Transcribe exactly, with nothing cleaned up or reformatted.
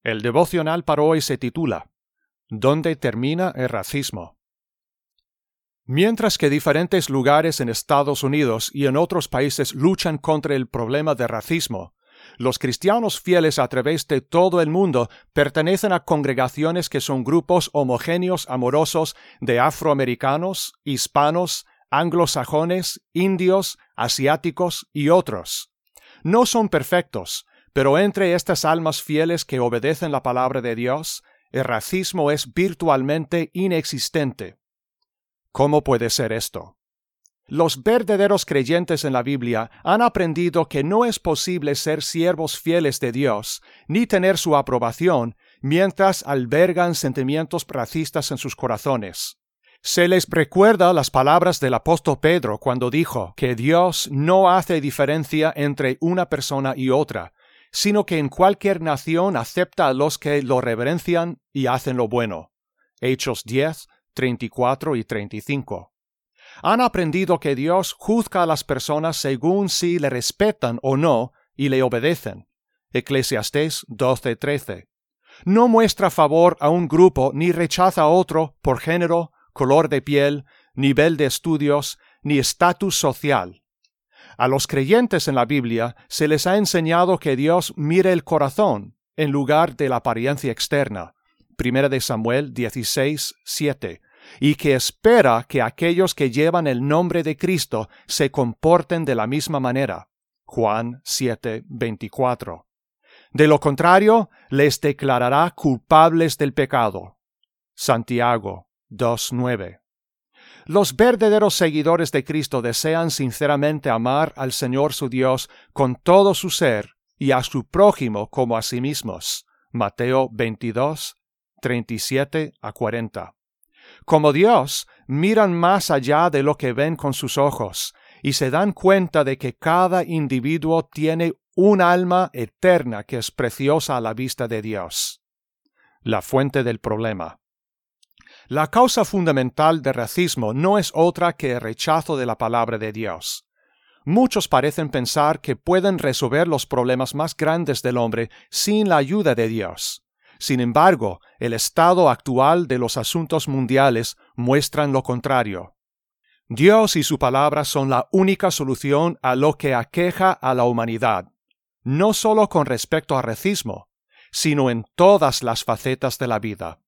El devocional para hoy se titula ¿Dónde termina el racismo? Mientras que diferentes lugares en Estados Unidos y en otros países luchan contra el problema de racismo, los cristianos fieles a través de todo el mundo pertenecen a congregaciones que son grupos homogéneos amorosos de afroamericanos, hispanos, anglosajones, indios, asiáticos y otros. No son perfectos, pero entre estas almas fieles que obedecen la palabra de Dios, el racismo es virtualmente inexistente. ¿Cómo puede ser esto? Los verdaderos creyentes en la Biblia han aprendido que no es posible ser siervos fieles de Dios, ni tener su aprobación, mientras albergan sentimientos racistas en sus corazones. Se les recuerda las palabras del apóstol Pedro cuando dijo que Dios no hace diferencia entre una persona y otra, sino que en cualquier nación acepta a los que lo reverencian y hacen lo bueno. Hechos diez, treinta y cuatro y treinta y cinco. Han aprendido que Dios juzga a las personas según si le respetan o no y le obedecen. Eclesiastés doce, trece. No muestra favor a un grupo ni rechaza a otro por género, color de piel, nivel de estudios, ni estatus social. A los creyentes en la Biblia se les ha enseñado que Dios mire el corazón en lugar de la apariencia externa. Primera de Samuel dieciséis, siete. Y que espera que aquellos que llevan el nombre de Cristo se comporten de la misma manera. Juan siete, veinticuatro. De lo contrario, les declarará culpables del pecado. Santiago dos, nueve. Los verdaderos seguidores de Cristo desean sinceramente amar al Señor su Dios con todo su ser y a su prójimo como a sí mismos. Mateo veintidós, treinta y siete a cuarenta. Como Dios, miran más allá de lo que ven con sus ojos y se dan cuenta de que cada individuo tiene un alma eterna que es preciosa a la vista de Dios. La fuente del problema. La causa fundamental del racismo no es otra que el rechazo de la palabra de Dios. Muchos parecen pensar que pueden resolver los problemas más grandes del hombre sin la ayuda de Dios. Sin embargo, el estado actual de los asuntos mundiales muestran lo contrario. Dios y su palabra son la única solución a lo que aqueja a la humanidad, no solo con respecto al racismo, sino en todas las facetas de la vida.